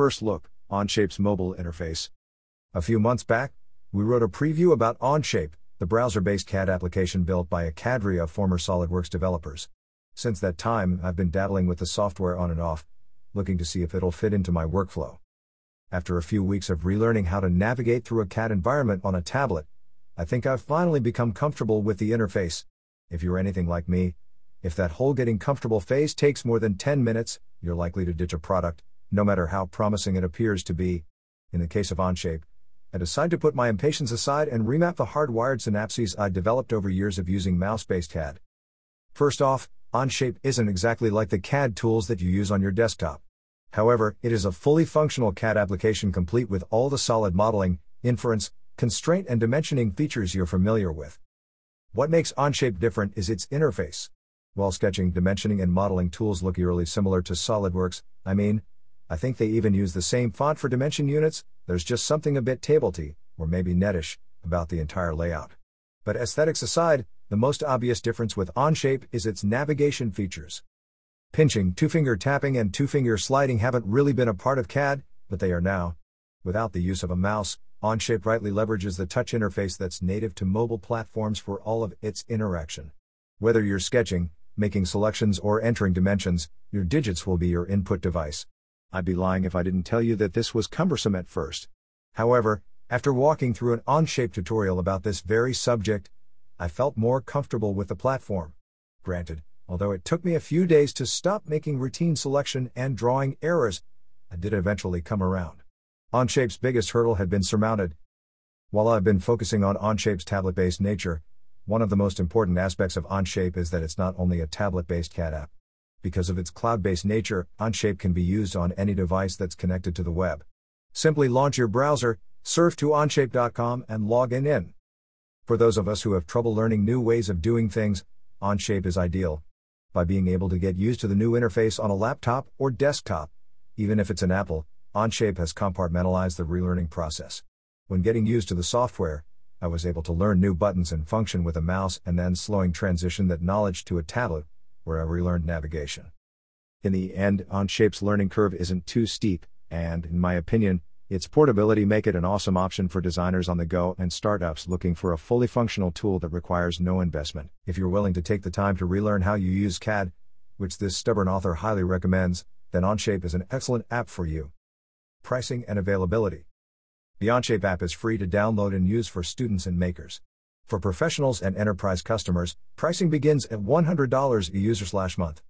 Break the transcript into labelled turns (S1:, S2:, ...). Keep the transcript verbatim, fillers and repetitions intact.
S1: First look, Onshape's mobile interface. A few months back, we wrote a preview about Onshape, the browser-based C A D application built by a cadre of former SolidWorks developers. Since that time, I've been dabbling with the software on and off, looking to see if it'll fit into my workflow. After a few weeks of relearning how to navigate through a C A D environment on a tablet, I think I've finally become comfortable with the interface. If you're anything like me, if that whole getting comfortable phase takes more than ten minutes, you're likely to ditch a product, no matter how promising it appears to be. In the case of Onshape, I decided to put my impatience aside and remap the hardwired synapses I'd developed over years of using mouse-based C A D. First off, Onshape isn't exactly like the C A D tools that you use on your desktop. However, it is a fully functional C A D application complete with all the solid modeling, inference, constraint and dimensioning features you're familiar with. What makes Onshape different is its interface. While sketching, dimensioning and modeling tools look eerily similar to SolidWorks, I mean, I think they even use the same font for dimension units, there's just something a bit tablety, or maybe nettish, about the entire layout. But aesthetics aside, the most obvious difference with Onshape is its navigation features. Pinching, two-finger tapping and two-finger sliding haven't really been a part of C A D, but they are now. Without the use of a mouse, Onshape rightly leverages the touch interface that's native to mobile platforms for all of its interaction. Whether you're sketching, making selections or entering dimensions, your digits will be your input device. I'd be lying if I didn't tell you that this was cumbersome at first. However, after walking through an Onshape tutorial about this very subject, I felt more comfortable with the platform. Granted, although it took me a few days to stop making routine selection and drawing errors, I did eventually come around. Onshape's biggest hurdle had been surmounted. While I've been focusing on Onshape's tablet-based nature, one of the most important aspects of Onshape is that it's not only a tablet-based C A D app. Because of its cloud-based nature, Onshape can be used on any device that's connected to the web. Simply launch your browser, surf to onshape dot com and log in in. For those of us who have trouble learning new ways of doing things, Onshape is ideal. By being able to get used to the new interface on a laptop or desktop, even if it's an Apple, Onshape has compartmentalized the relearning process. When getting used to the software, I was able to learn new buttons and function with a mouse and then slowing transition that knowledge to a tablet, where I relearned navigation. In the end, Onshape's learning curve isn't too steep, and, in my opinion, its portability make it an awesome option for designers on the go and startups looking for a fully functional tool that requires no investment. If you're willing to take the time to relearn how you use C A D, which this stubborn author highly recommends, then Onshape is an excellent app for you. Pricing and availability. The Onshape app is free to download and use for students and makers. For professionals and enterprise customers, pricing begins at one hundred dollars a user slash month.